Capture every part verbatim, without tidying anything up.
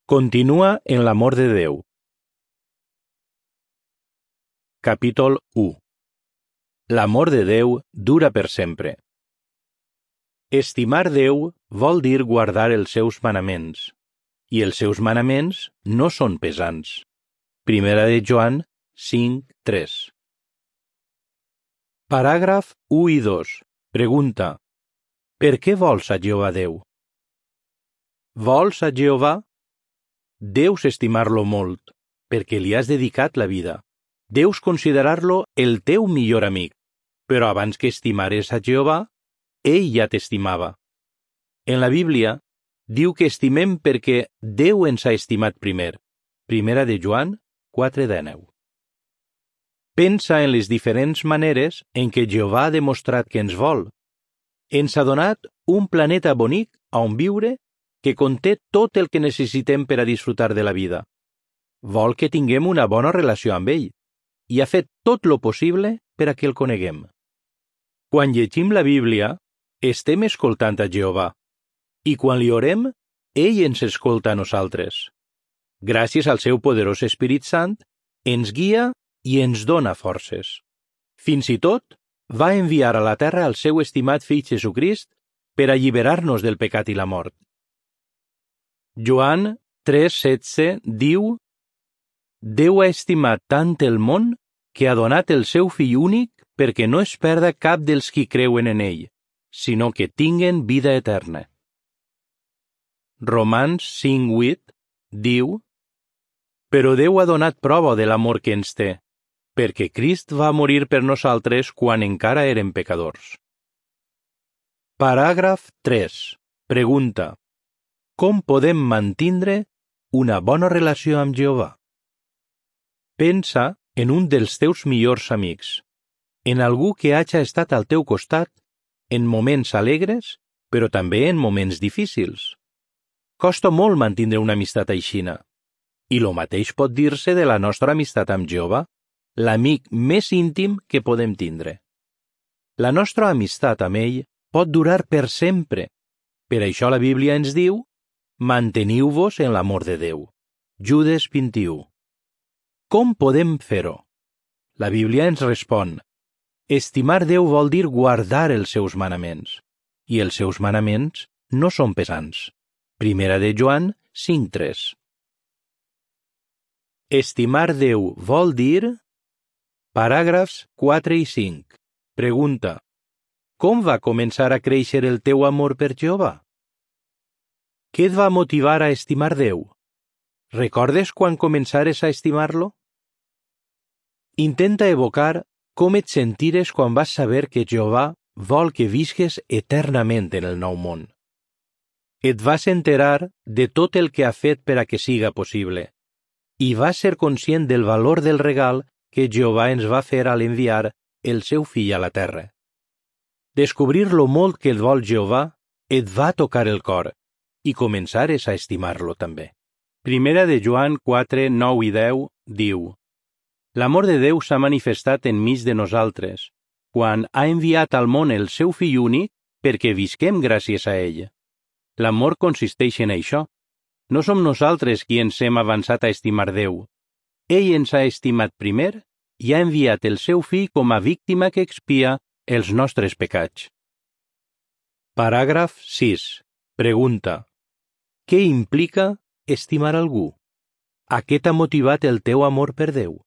Continua en l'amor de Déu. Capítol u. L'amor de Déu dura per sempre. Estimar Déu vol dir guardar els seus manaments, i els seus manaments no són pesants. Primera de Joan cinc tres. Paràgraf u i dos. Pregunta: per què vols a Jehovà Déu? Vols a Jehovà? Deus estimar-lo molt, perquè li has dedicat la vida. Deus considerar-lo el teu millor amic, però abans que estimares a Jehovà, ell ja t'estimava. En la Bíblia, diu que estimem perquè Déu ens ha estimat primer. Primera de Joan quatre dinou. Pensa en les diferents maneres en què Jehovà ha demostrat que ens vol. Ens ha donat un planeta bonic on viure que conté tot el que necessitem per a disfrutar de la vida. Vol que tinguem una bona relació amb ell i ha fet tot lo possible per a que el coneguem. Quan llegim la Bíblia, estem escoltant a Jehovà, i quan li orem, ell ens escolta a nosaltres. Gràcies al seu poderós Esperit Sant, ens guia i ens dona forces. Fins i tot, va enviar a la terra el seu estimat fill Jesucrist per alliberar-nos del pecat i la mort. Joan tres setze diu: Déu ha estimat tant el món que ha donat el seu fill únic perquè no es perda cap dels qui creuen en ell, sinó que tinguen vida eterna. Romans cinc vuit diu: però Déu ha donat prova de l'amor que ens té, perquè Crist va morir per nosaltres quan encara érem pecadors. Paràgraf tres. Pregunta: com podem mantindre una bona relació amb Jehovà? Pensa en un dels teus millors amics, en algú que hagi estat al teu costat en moments alegres, però també en moments difícils. Costa molt mantindre una amistat aixina, i lo mateix pot dir-se de la nostra amistat amb Jehovà, l'amic més íntim que podem tindre. La nostra amistat amb ell pot durar per sempre. Per això la Bíblia ens diu: manteniu-vos en l'amor de Déu. Judes vint-i-u. Com podem fer-ho? La Bíblia ens respon: estimar Déu vol dir guardar els seus manaments, i els seus manaments no són pesants. Primera de Joan cinc tres. Estimar Déu vol dir... Paràgrafs quatre i cinc. Pregunta: com va començar a créixer el teu amor per Jehovà? Què et va motivar a estimar Déu? Recordes quan començares a estimar-lo? Intenta evocar com et sentires quan vas saber que Jehovà vol que visques eternament en el nou món. Et vas enterar de tot el que ha fet per a que siga possible, i vas ser conscient del valor del regal que Jehovà ens va fer al enviar el seu fill a la terra. Descobrir lo molt que et vol Jehovà et va tocar el cor, i començares a estimar-lo també. Primera de Joan quatre nou i deu diu: l'amor de Déu s'ha manifestat enmig de nosaltres, quan ha enviat al món el seu fill únic perquè visquem gràcies a ell. L'amor consisteix en això. No som nosaltres qui ens hem avançat a estimar Déu. Ell ens ha estimat primer i ha enviat el seu fill com a víctima que expia els nostres pecats. Paràgraf sis. Pregunta: què implica estimar algú? A què t'ha motivat el teu amor per Déu?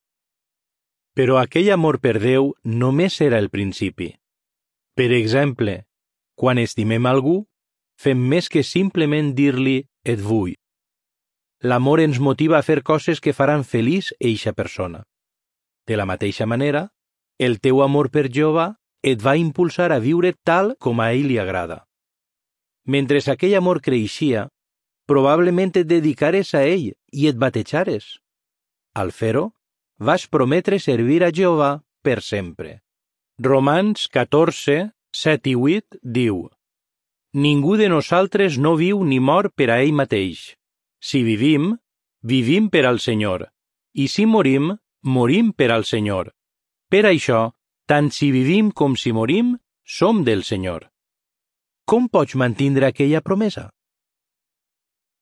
Però aquell amor per Déu només era el principi. Per exemple, quan estimem algú, fem més que simplement dir-li «et vull». L'amor ens motiva a fer coses que faran feliç eixa persona. De la mateixa manera, el teu amor per Jehovà et va impulsar a viure tal com a ell li agrada. Mentre aquell amor creixia, probablement et dedicares a ell i et batejares. Al fer-ho, vas prometre servir a Jehovà per sempre. Romans catorze set i vuit diu: ningú de nosaltres no viu ni mor per a ell mateix. Si vivim, vivim per al Senyor, i si morim, morim per al Senyor. Per això, tant si vivim com si morim, som del Senyor. Com pots mantindre aquella promesa?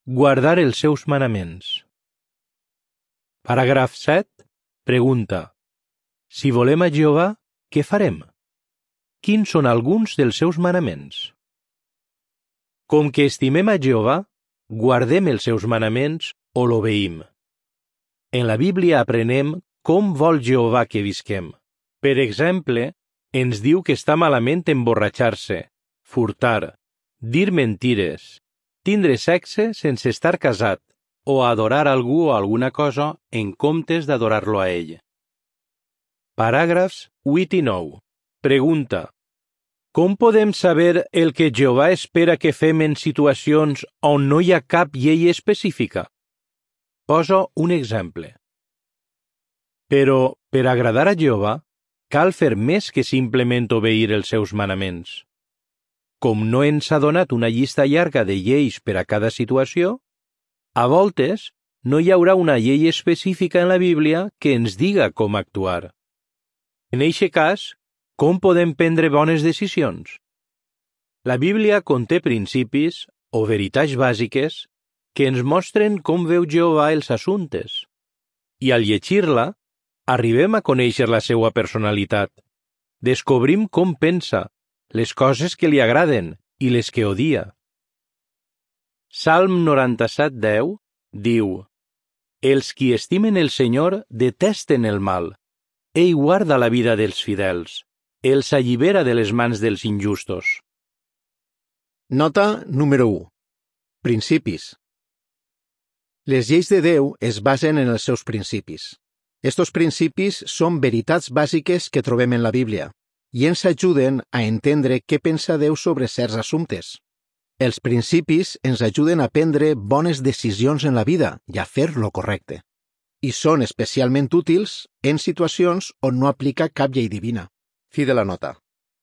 guardar els seus manaments. Paràgraf set. Pregunta. Si volem a Jehovà, què farem? Quins són alguns dels seus manaments? Com que estimem a Jehovà, guardem els seus manaments o l'obeïm. En la Bíblia aprenem com vol Jehovà que visquem. Per exemple, ens diu que està malament emborratxar-se, furtar, dir mentires, tindre sexe sense estar casat o adorar algú o alguna cosa en comptes d'adorar-lo a ell. Paràgrafs vuit i nou. Pregunta. Com podem saber el que Jehovà espera que fem en situacions on no hi ha cap llei específica? Poso un exemple. Però, per agradar a Jehovà, cal fer més que simplement obeir els seus manaments. Com no ens ha donat una llista llarga de lleis per a cada situació, a voltes no hi haurà una llei específica en la Bíblia que ens diga com actuar. En eixe cas, com podem prendre bones decisions? La Bíblia conté principis o veritats bàsiques que ens mostren com veu Jehovà els assumptes. I al llegir-la, arribem a conèixer la seva personalitat. Descobrim com pensa, les coses que li agraden i les que odia. Salm noranta-set deu diu: Els qui estimen el Senyor detesten el mal. Ell guarda la vida dels fidels. Els allibera de les mans dels injustos. Nota número u. Principis. Les lleis de Déu es basen en els seus principis. Estos principis són veritats bàsiques que trobem en la Bíblia i ens ajuden a entendre què pensa Déu sobre certs assumptes. Els principis ens ajuden a prendre bones decisions en la vida i a fer lo correcte. I són especialment útils en situacions on no aplica cap llei divina. Fi de la nota.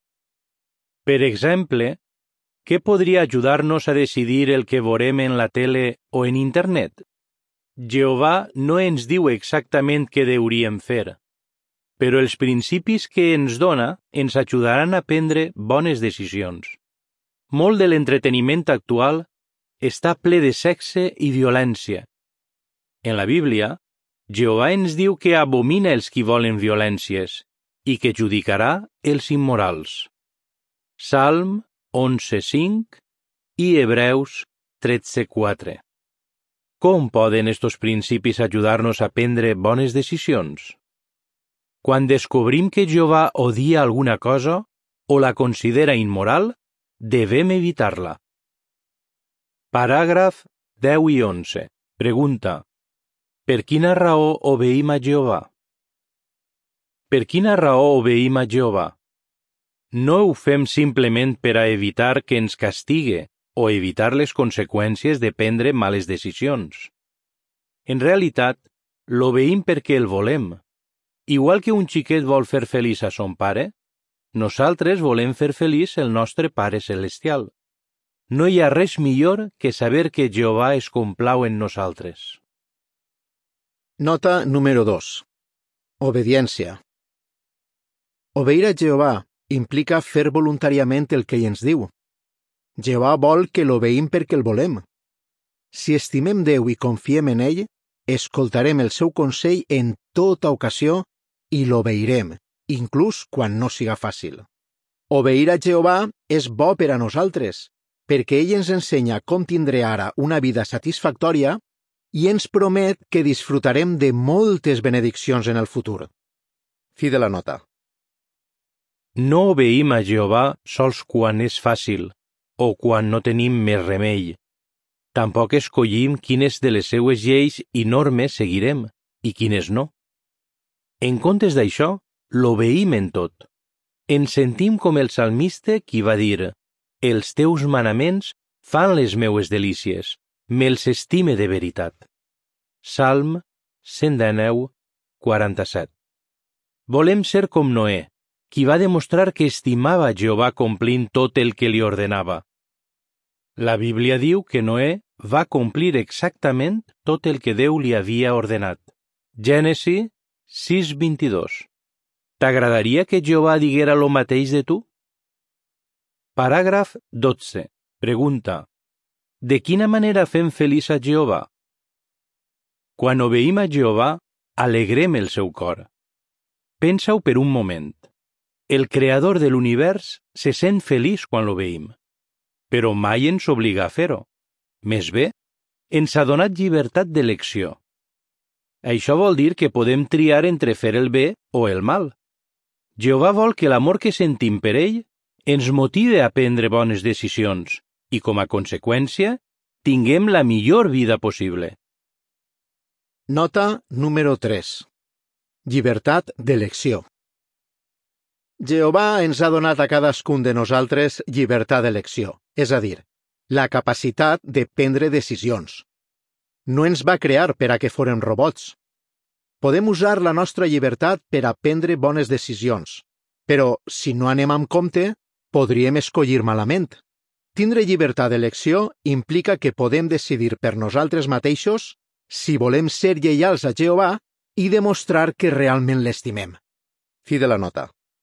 Per exemple, què podria ajudar-nos a decidir el que veurem en la tele o en internet? Jehovà no ens diu exactament què hauríem fer, però els principis que ens dona ens ajudaran a prendre bones decisions. Molt de l'entreteniment actual està ple de sexe i violència. En la Bíblia, Jehovà ens diu que abomina els qui volen violències i que judicarà els immorals. Salm onze cinc i Hebreus tretze quatre. Com poden estos principis ajudar-nos a prendre bones decisions? Quan descobrim que Jehovà odia alguna cosa o la considera immoral, devem evitar-la. Paràgraf deu i onze. Pregunta. Per quina raó obeïm a Jehovà? Per quina raó obeïm a Jehovà? No ho fem simplement per a evitar que ens castigue o evitar les conseqüències de prendre males decisions. En realitat, l'obeïm perquè el volem. Igual que un xiquet vol fer feliç a son pare, nosaltres volem fer feliç el nostre Pare Celestial. No hi ha res millor que saber que Jehovà es complau en nosaltres. Nota número dos. Obediència. Obeir a Jehovà implica fer voluntàriament el que ell ens diu. Jehovà vol que l'obeïm perquè el volem. Si estimem Déu i confiem en ell, escoltarem el seu consell en tota ocasió i l'obeirem, inclús quan no siga fàcil. Obeir a Jehovà és bo per a nosaltres, perquè ell ens ensenya com tindre ara una vida satisfactòria i ens promet que disfrutarem de moltes benediccions en el futur. Fi de la nota. No obeïm a Jehovà sols quan és fàcil o quan no tenim més remei. Tampoc escollim quines de les seues lleis i normes seguirem i quines no. En comptes d'això, l'obeïm en tot. Ens sentim com el salmista qui va dir: «Els teus manaments fan les meues delícies, me'ls estime de veritat». Salm cent dinou, quaranta-set. Volem ser com Noé, qui va demostrar que estimava Jehovà complint tot el que li ordenava. La Bíblia diu que Noé va complir exactament tot el que Déu li havia ordenat. Gènesi sis vint-i-dos. T'agradaria que Jehovà diguera lo mateix de tu? Paràgraf dotze. Pregunta. De quina manera fem feliç a Jehovà? Quan obeïm a Jehovà, alegrem el seu cor. Pensa-ho per un moment. El creador de l'univers se sent feliç quan l'obeïm, però mai ens obliga a fer-ho. Més bé, ens ha donat llibertat d'elecció. Això vol dir que podem triar entre fer el bé o el mal. Jehovà vol que l'amor que sentim per ell ens motive a prendre bones decisions i, com a conseqüència, tinguem la millor vida possible. Nota número tres. Llibertat d'elecció. Jehovà ens ha donat a cadascun de nosaltres llibertat d'elecció, és a dir, la capacitat de prendre decisions. No ens va crear per a que fórem robots. Podem usar la nostra llibertat per a prendre bones decisions, però si no anem amb compte, podríem escollir malament. Tindre llibertat d'elecció implica que podem decidir per nosaltres mateixos si volem ser lleials a Jehovà i demostrar que realment l'estimem. Fi de la nota.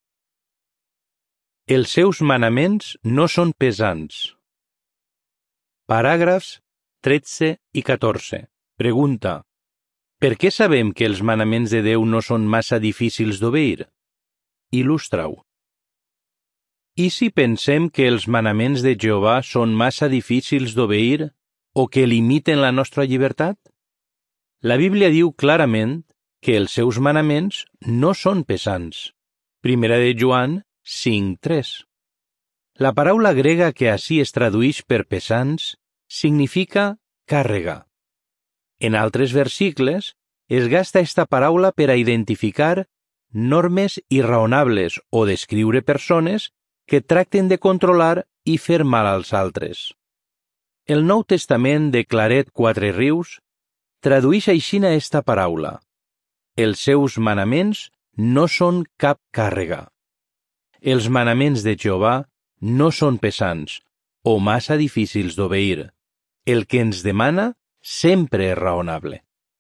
Els seus manaments no són pesants. Paràgrafs tretze i catorze. Pregunta: per què sabem que els manaments de Déu no són massa difícils d'obeir? Il·lustra-ho. I si pensem que els manaments de Jehovà són massa difícils d'obeir o que limiten la nostra llibertat? La Bíblia diu clarament que els seus manaments no són pesants. Primera de Joan cinc tres. La paraula grega que ací es tradueix per pesants significa càrrega. En altres versicles es gasta esta paraula per a identificar normes irraonables o descriure persones que tracten de controlar i fer mal als altres. El Nou Testament de Claret Quatre Rius tradueix aixina esta paraula: els seus manaments no són cap càrrega. Els manaments de Jehovà no són pesants o massa difícils d'obeir. El que ens demana sempre és raonable.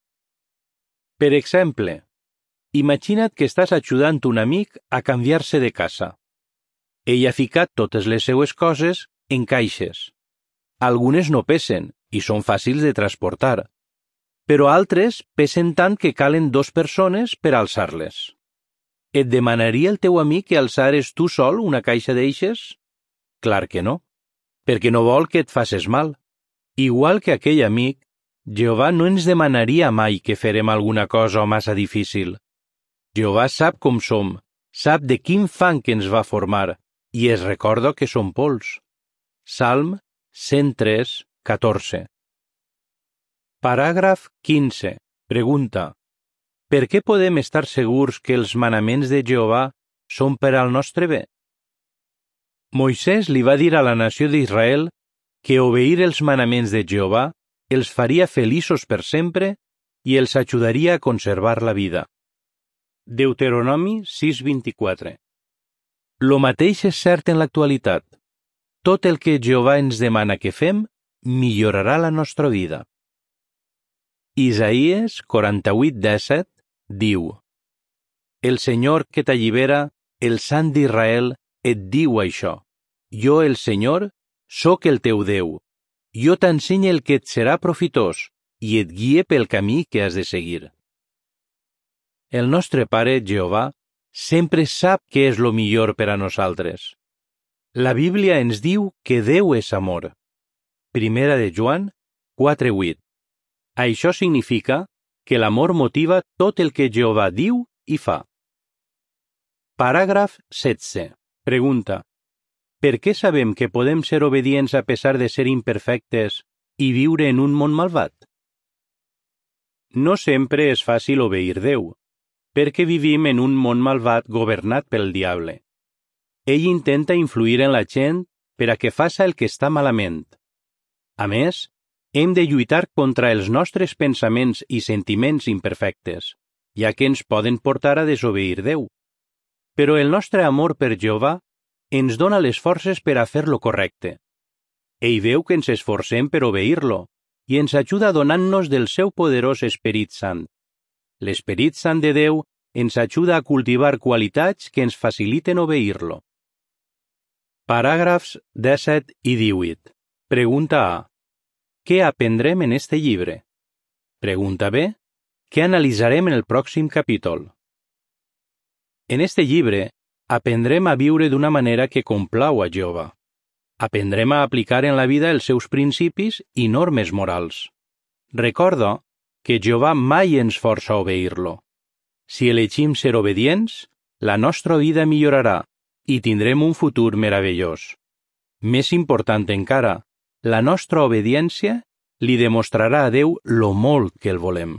Per exemple, imagina't que estàs ajudant un amic a canviar-se de casa. Ell ha ficat totes les seues coses en caixes. Algunes no pesen i són fàcils de transportar, però altres pesen tant que calen dos persones per alçar-les. Et demanaria el teu amic que alçares tu sol una caixa d'eixes? Clar que no, perquè no vol que et faces mal. Igual que aquell amic, Jehovà no ens demanaria mai que ferem alguna cosa massa difícil. Jehovà sap com som, sap de quin fang que ens va formar, i es recorda que som pols. Salm cent tres, catorze. Paràgraf quinze. Pregunta: per què podem estar segurs que els manaments de Jehovà són per al nostre bé? Moisès li va dir a la nació d'Israel que obeir els manaments de Jehovà els faria feliços per sempre i els ajudaria a conservar la vida. Deuteronomi sis vint-i-quatre. Lo mateix és cert en l'actualitat. Tot el que Jehovà ens demana que fem millorarà la nostra vida. Isaïes quaranta-vuit disset diu: el Senyor que t'allibera, el Sant d'Israel, et diu això: jo, el Senyor, sóc el teu Déu. Jo t'ensenye el que et serà profitós i et guie pel camí que has de seguir. El nostre Pare, Jehovà, sempre sap què és lo millor per a nosaltres. La Bíblia ens diu que Déu és amor. Primera de Joan quatre vuit. Això significa que l'amor motiva tot el que Jehovà diu i fa. Paràgraf setze. Pregunta: per què sabem que podem ser obedients a pesar de ser imperfectes i viure en un món malvat? No sempre és fàcil obeir Déu, perquè vivim en un món malvat governat pel diable. Ell intenta influir en la gent per a que faça el que està malament. A més, hem de lluitar contra els nostres pensaments i sentiments imperfectes, ja que ens poden portar a desobeir Déu. Però el nostre amor per Jehovà ens dona les forces per a fer lo correcte. Ell veu que ens esforcem per obeir-lo i ens ajuda donant-nos del seu poderós Esperit Sant. L'Esperit Sant de Déu ens ajuda a cultivar qualitats que ens faciliten obeir-lo. Paràgrafs disset i divuit. Pregunta A. què aprendrem en este llibre? Pregunta B, què analitzarem en el pròxim capítol? En este llibre, aprendrem a viure d'una manera que complau a Jehovà. Aprendrem a aplicar en la vida els seus principis i normes morals. Recorda que Jehovà mai ens força a obeir-lo. Si elegim ser obedients, la nostra vida millorarà i tindrem un futur meravellós. Més important encara, la nostra obediència li demostrarà a Déu lo molt que el volem.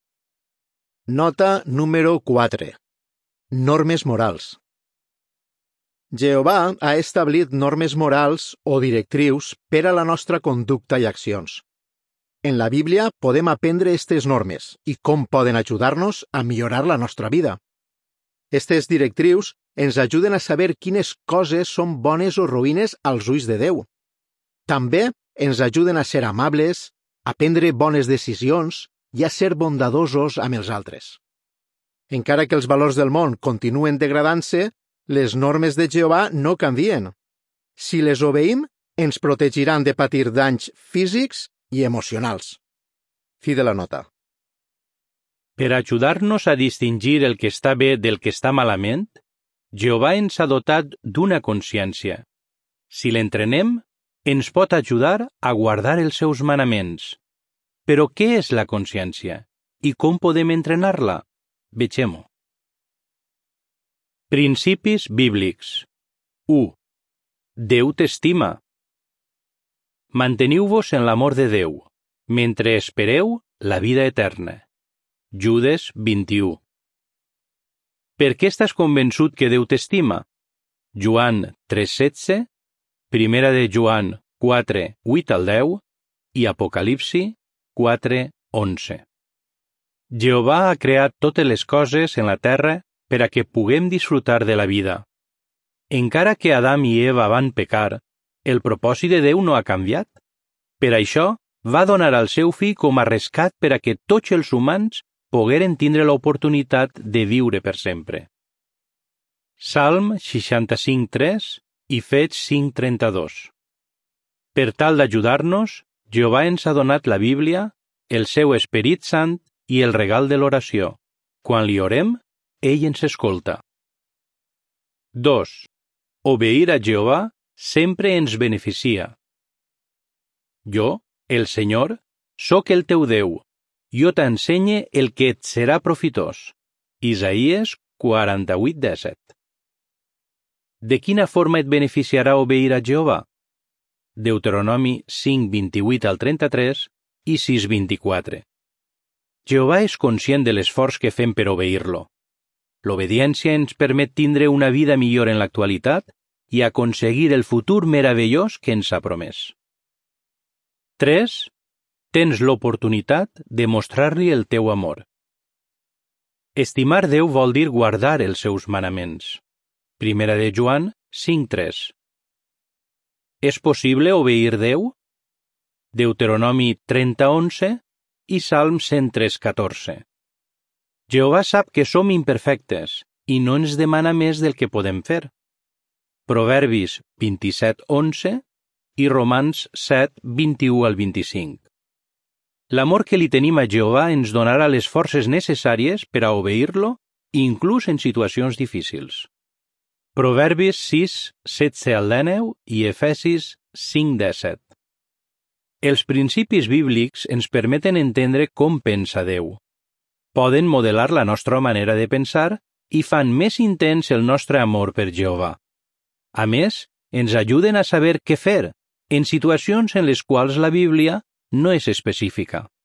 Nota número quatre. Normes morals. Jehovà ha establit normes morals o directrius per a la nostra conducta i accions. En la Bíblia podem aprendre aquestes normes i com poden ajudar-nos a millorar la nostra vida. Aquestes directrius ens ajuden a saber quines coses són bones o ruïnes als ulls de Déu. També ens ajuden a ser amables, a prendre bones decisions i a ser bondadosos amb els altres. Encara que els valors del món continuen degradant-se, les normes de Jehovà no canvien. Si les obeïm, ens protegiran de patir danys físics i emocionals. Fi de la nota. Per ajudar-nos a distingir el que està bé del que està malament, Jehovà ens ha dotat d'una consciència. Si l'entrenem, ens pot ajudar a guardar els seus manaments. Però què és la consciència? I com podem entrenar-la? Vegem-ho. Principis bíblics. u. Déu t'estima. Manteniu-vos en l'amor de Déu, mentre espereu la vida eterna. Judes vint-i-u. Per què estàs convençut que Déu t'estima? Joan tres setze, Primera de Joan quatre vuit al deu i Apocalipsi quatre onze. Jehovà ha creat totes les coses en la terra per a que puguem disfrutar de la vida. Encara que Adam i Eva van pecar, el propòsit de Déu no ha canviat. Per això, va donar al seu fill com a rescat per a que tots els humans pogueren tindre l'oportunitat de viure per sempre. Salm seixanta-cinc tres i Fets cinc trenta-dos. Per tal d'ajudar-nos, Jehovà ens ha donat la Bíblia, el seu Esperit Sant i el regal de l'oració. Quan li orem, ell ens escolta. dos. Obeir a Jehovà sempre ens beneficia. Jo, el Senyor, sóc el teu Déu. Jo t'ensenye el que et serà profitós. Isaïes quaranta-vuit disset. De quina forma et beneficiarà obeir a Jehovà? Deuteronomi cinc vint-i-vuit al trenta-tres i sis vint-i-quatre. Jehovà és conscient de l'esforç que fem per obeir-lo. L'obediència ens permet tindre una vida millor en l'actualitat i aconseguir el futur meravellós que ens ha promès. tres. Tens l'oportunitat de mostrar-li el teu amor. Estimar Déu vol dir guardar els seus manaments. Primera de Joan cinc tres. És possible obeir Déu? Deuteronomi trenta onze i Salm cent tres catorze. Jehovà sap que som imperfectes i no ens demana més del que podem fer. Proverbis vint-i-set onze i Romans set vint-i-u al vint-i-cinc. L'amor que li tenim a Jehovà ens donarà les forces necessàries per a obeir-lo, inclús en situacions difícils. Proverbis sis setze al dinou i Efesis cinc disset. Els principis bíblics ens permeten entendre com pensa Déu. Poden modelar la nostra manera de pensar i fan més intens el nostre amor per Jehovà. A més, ens ajuden a saber què fer en situacions en les quals la Bíblia no és específica.